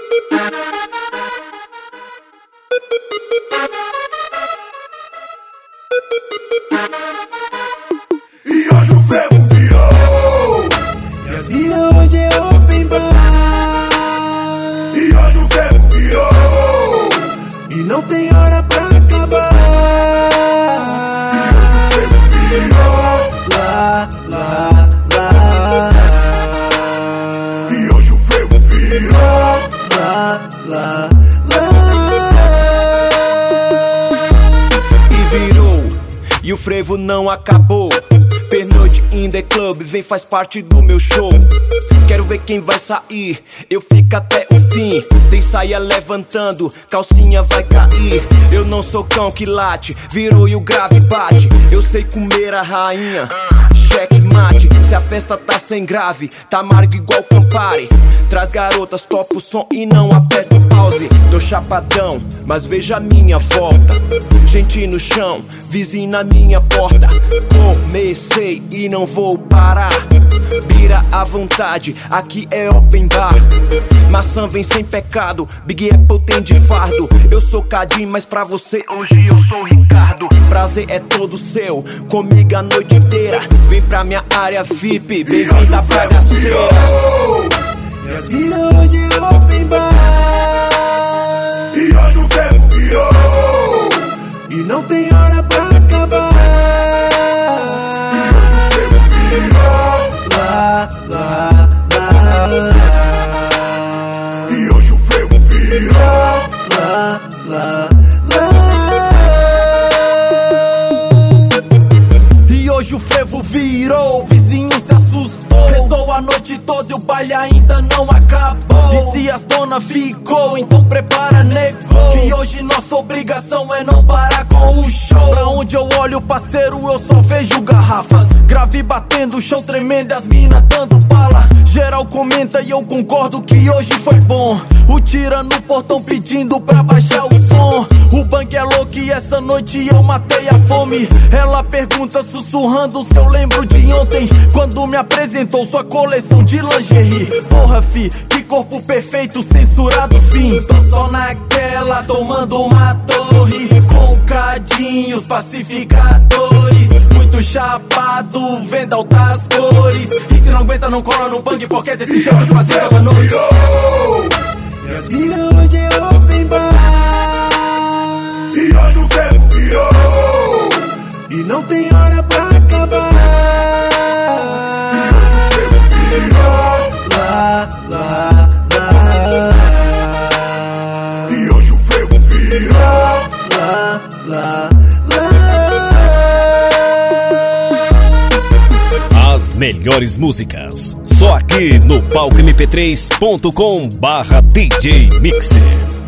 E hoje o frevo virou, e as mina hoje é open bar. e hoje o frevo virou, E não tem hora pra acabar. e hoje o frevo virou, Lá, lá, lá. e hoje o frevo virou. Lá, lá, lá. E virou, e o frevo não acabou. Pernoite in the club, vem, faz parte do meu show. Quero ver quem vai sair, eu fico até o fim. Tem saia levantando, calcinha vai cair. Eu não sou cão que late, virou e o grave bate. Eu sei comer a rainha, checkmate. Se a festa tá sem grave, tá amargo igual Campari. Traz garotas, topa o som e não aperta o pause. Tô chapadão, mas veja a minha volta. Gente no chão, vizinho na minha porta. Comecei e não vou parar. Bira à vontade, aqui é open bar. Maçã vem sem pecado, Big Apple tem de fardo. Eu sou Cadim, mas pra você hoje eu sou Ricardo. Prazer é todo seu, comigo a noite inteira. Vem pra minha área VIP, bem-vinda à bagaceira. E as mina hoje é open bar. E hoje o frevo virou, E não tem hora pra acabar. e hoje o frevo virou, Lá, lá, lá. e hoje o frevo virou. Lá, lá, lá. E hoje o frevo virou, o vizinho se assustou. Rezou a noite toda e o baile ainda não acabou. E se as dona ficou, então prepara, nego, que hoje nossa obrigação é não parar com o show. Pra onde eu olho, parceiro, eu só vejo garrafas. Grave batendo, o chão tremendo, as minas dando bala. Geral comenta e eu concordo que hoje foi bom. O tira no portão pedindo pra baixar o som. O banco é louco e essa noite eu matei a fome. Ela pergunta sussurrando se eu lembro de ontem, quando me apresentou sua coleção de lingerie. Porra, fi, que corpo perfeito, censurado, fim. Tô só naquela, tomando uma torre, com cadinhos pacificadores. Muito chapado, vendo altas cores. E se não aguenta não cola no bang, porque desse jeito eu faço toda noite. E as mina hoje é open bar. E hoje o frevo virou, E não tem hora pra acabar. e hoje o frevo virou, Lá, lá, lá. e hoje o frevo virou. Lá, lá, lá. As melhores músicas, só aqui no palcomp3.com/DJ Mixer.